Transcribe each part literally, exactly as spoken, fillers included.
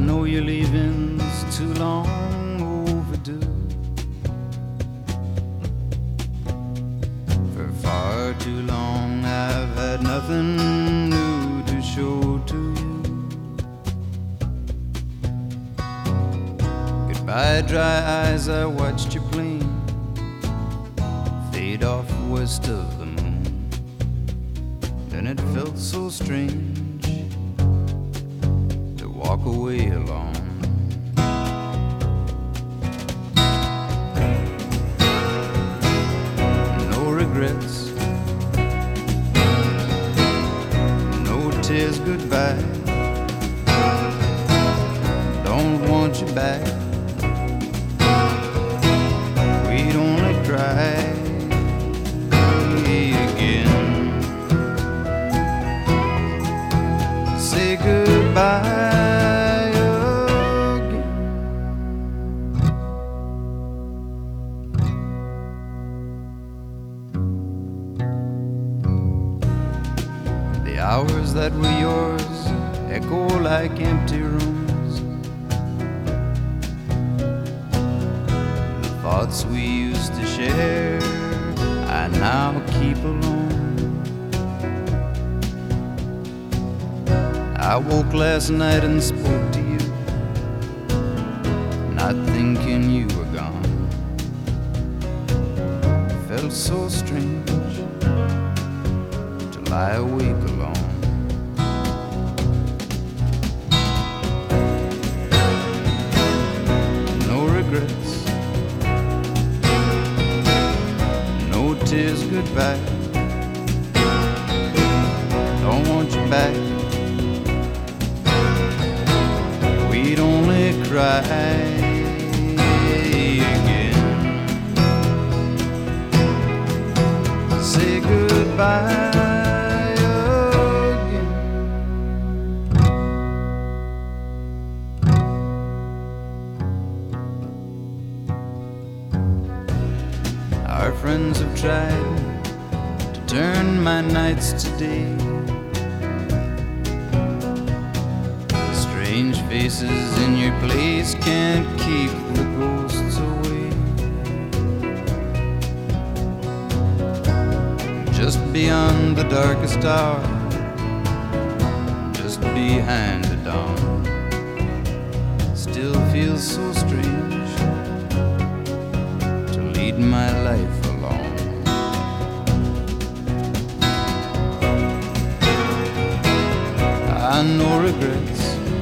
know your leaving's too long overdue. For far too long I've had nothing new to show to you. Goodbye dry eyes, I watched your plane fade off west of the moon. Then it felt so strange to walk away alone. No regrets, no tears goodbye. Don't want you back, we'd only cry again. Say goodbye again. The hours that were yours echo like empty rooms. The thoughts we used to share I now keep alone. I woke last night and spoke to you, not thinking you were gone. Felt so strange to lie awake alone. No regrets, no tears goodbye. Don't want you back, we'd only cry again. Say goodbye again. Our friends have tried to turn my nights to day. Strange faces in your place can't keep the ghosts away. Just beyond the darkest hour, just behind the dawn, still feels so strange to lead my life alone. I know regrets,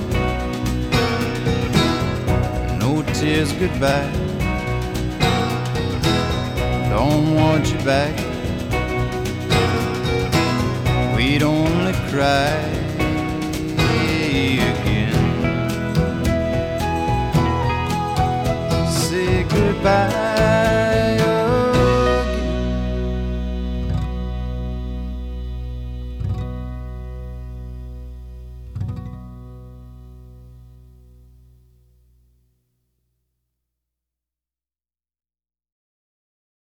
tears goodbye. Don't want you back, we'd only cry again.